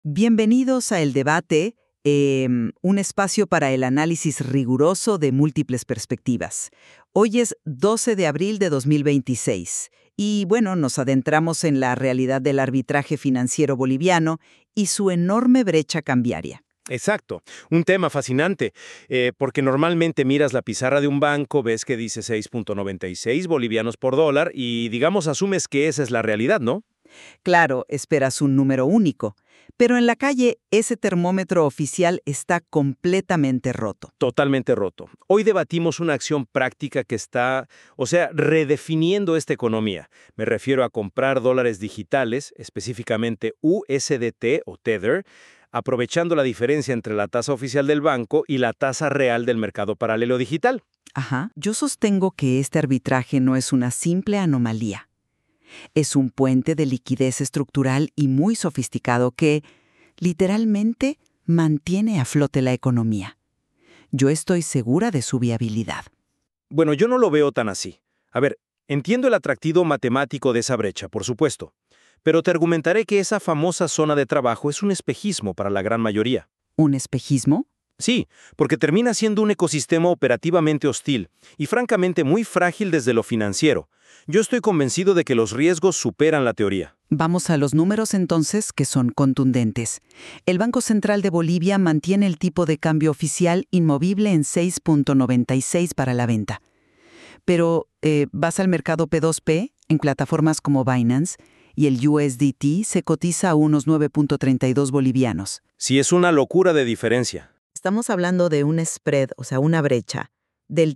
Bienvenidos a El Debate, un espacio para el análisis riguroso de múltiples perspectivas. Hoy es 12 de abril de 2026 y bueno, nos adentramos en la realidad del arbitraje financiero boliviano y su enorme brecha cambiaria. Exacto, un tema fascinante, porque normalmente miras la pizarra de un banco, ves que dice 6.96 bolivianos por dólar y digamos asumes que esa es la realidad, ¿no? Claro, esperas un número único, pero en la calle ese termómetro oficial está completamente roto. Totalmente roto. Hoy debatimos una acción práctica que está, redefiniendo esta economía. Me refiero a comprar dólares digitales, específicamente USDT o Tether, aprovechando la diferencia entre la tasa oficial del banco y la tasa real del mercado paralelo digital. Ajá, yo sostengo que este arbitraje no es una simple anomalía. Es un puente de liquidez estructural y muy sofisticado que, literalmente, mantiene a flote la economía. Yo estoy segura de su viabilidad. Bueno, yo no lo veo tan así. A ver, entiendo el atractivo matemático de esa brecha, por supuesto, pero te argumentaré que esa famosa zona de trabajo es un espejismo para la gran mayoría. ¿Un espejismo? Sí, porque termina siendo un ecosistema operativamente hostil y francamente muy frágil desde lo financiero. Yo estoy convencido de que los riesgos superan la teoría. Vamos a los números entonces, que son contundentes. El Banco Central de Bolivia mantiene el tipo de cambio oficial inmovible en 6.96 para la venta. Pero vas al mercado P2P, en plataformas como Binance, y el USDT se cotiza a unos 9.32 bolivianos. Sí, es una locura de diferencia. Estamos hablando de un spread, o sea, una brecha, del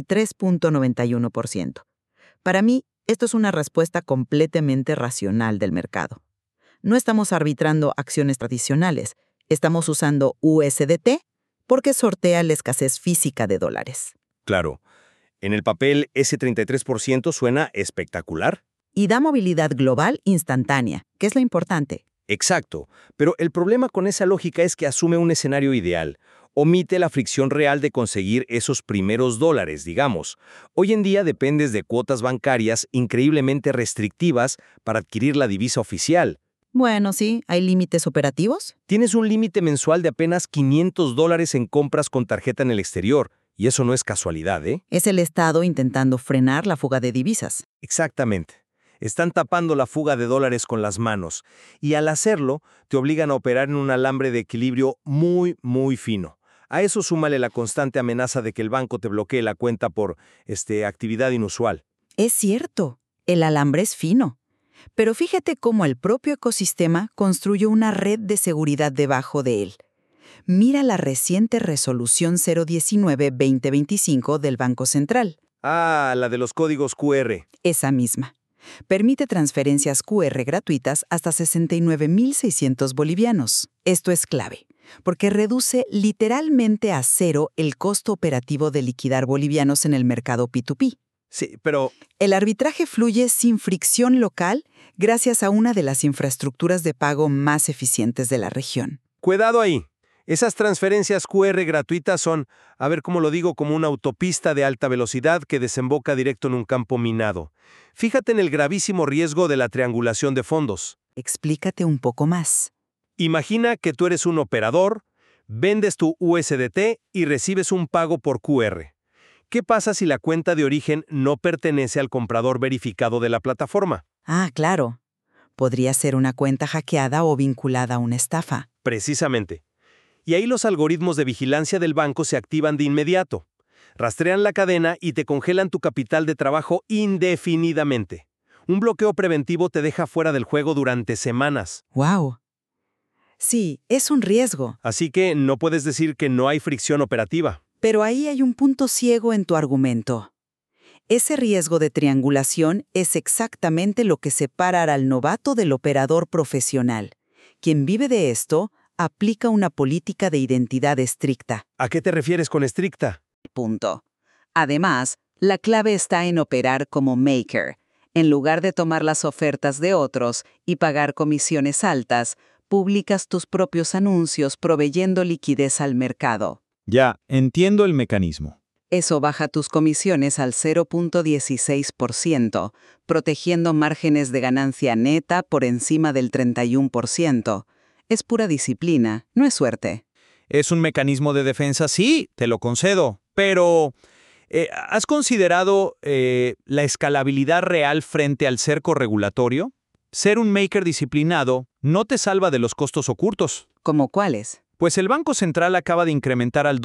33.91%. Para mí, esto es una respuesta completamente racional del mercado. No estamos arbitrando acciones tradicionales, estamos usando USDT porque sortea la escasez física de dólares. Claro, en el papel ese 33% suena espectacular. Y da movilidad global instantánea, que es lo importante. Exacto, pero el problema con esa lógica es que asume un escenario ideal. Omite la fricción real de conseguir esos primeros dólares, digamos. Hoy en día dependes de cuotas bancarias increíblemente restrictivas para adquirir la divisa oficial. Bueno, sí, ¿hay límites operativos? Tienes un límite mensual de apenas $500 en compras con tarjeta en el exterior, y eso no es casualidad, ¿eh? Es el Estado intentando frenar la fuga de divisas. Exactamente. Están tapando la fuga de dólares con las manos, y al hacerlo, te obligan a operar en un alambre de equilibrio muy, muy fino. A eso súmale la constante amenaza de que el banco te bloquee la cuenta por actividad inusual. Es cierto, el alambre es fino. Pero fíjate cómo el propio ecosistema construye una red de seguridad debajo de él. Mira la reciente resolución 019-2025 del Banco Central. Ah, la de los códigos QR. Esa misma. Permite transferencias QR gratuitas hasta 69.600 bolivianos. Esto es clave, porque reduce literalmente a cero el costo operativo de liquidar bolivianos en el mercado P2P. Sí, pero El arbitraje fluye sin fricción local gracias a una de las infraestructuras de pago más eficientes de la región. cuidado ahí. Esas transferencias QR gratuitas son, a ver cómo lo digo, como una autopista de alta velocidad que desemboca directo en un campo minado. Fíjate en el gravísimo riesgo de la triangulación de fondos. Explícate un poco más. Imagina que tú eres un operador, vendes tu USDT y recibes un pago por QR. ¿Qué pasa si la cuenta de origen no pertenece al comprador verificado de la plataforma? Ah, claro. Podría ser una cuenta hackeada o vinculada a una estafa. Precisamente. Y ahí los algoritmos de vigilancia del banco se activan de inmediato. Rastrean la cadena y te congelan tu capital de trabajo indefinidamente. Un bloqueo preventivo te deja fuera del juego durante semanas. ¡Wow! Sí, es un riesgo. Así que no puedes decir que no hay fricción operativa. Pero ahí hay un punto ciego en tu argumento. Ese riesgo de triangulación es exactamente lo que separa al novato del operador profesional. Quien vive de esto aplica una política de identidad estricta. ¿A qué te refieres con estricta? Punto. Además, la clave está en operar como maker. En lugar de tomar las ofertas de otros y pagar comisiones altas, publicas tus propios anuncios proveyendo liquidez al mercado. Ya, entiendo el mecanismo. Eso baja tus comisiones al 0.16%, protegiendo márgenes de ganancia neta por encima del 31%. Es pura disciplina, no es suerte. Es un mecanismo de defensa, sí, te lo concedo, pero ¿has considerado la escalabilidad real frente al cerco regulatorio? Ser un maker disciplinado no te salva de los costos ocultos. ¿Cómo cuáles? Pues el Banco Central acaba de incrementar al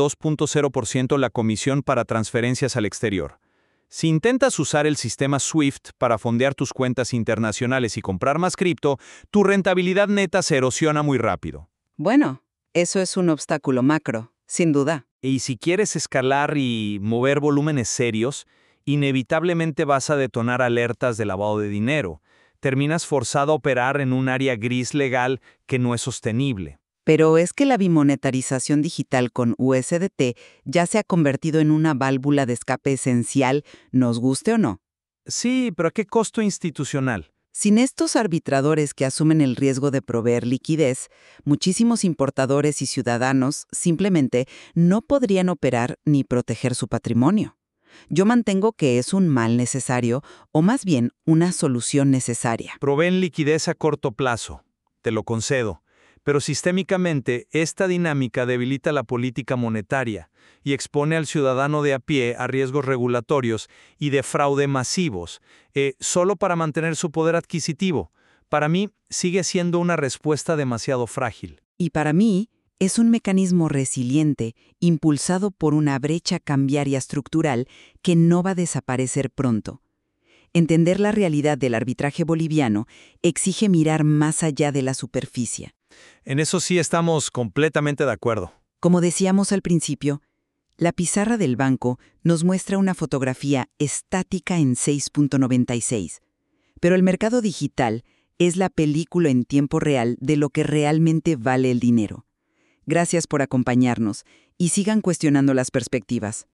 2.0% la comisión para transferencias al exterior. Si intentas usar el sistema SWIFT para fondear tus cuentas internacionales y comprar más cripto, tu rentabilidad neta se erosiona muy rápido. Bueno, eso es un obstáculo macro, sin duda. Y si quieres escalar y mover volúmenes serios, inevitablemente vas a detonar alertas de lavado de dinero. Terminas forzado a operar en un área gris legal que no es sostenible. Pero es que la bimonetarización digital con USDT ya se ha convertido en una válvula de escape esencial, nos guste o no. Sí, pero ¿a qué costo institucional? Sin estos arbitradores que asumen el riesgo de proveer liquidez, muchísimos importadores y ciudadanos simplemente no podrían operar ni proteger su patrimonio. Yo mantengo que es un mal necesario, o más bien una solución necesaria. Proveen liquidez a corto plazo, te lo concedo, pero sistémicamente esta dinámica debilita la política monetaria y expone al ciudadano de a pie a riesgos regulatorios y de fraude masivos, solo para mantener su poder adquisitivo. Para mí, sigue siendo una respuesta demasiado frágil. Y para mí, es un mecanismo resiliente, impulsado por una brecha cambiaria estructural que no va a desaparecer pronto. Entender la realidad del arbitraje boliviano exige mirar más allá de la superficie. En eso sí estamos completamente de acuerdo. Como decíamos al principio, la pizarra del banco nos muestra una fotografía estática en 6.96, pero el mercado digital es la película en tiempo real de lo que realmente vale el dinero. Gracias por acompañarnos y sigan cuestionando las perspectivas.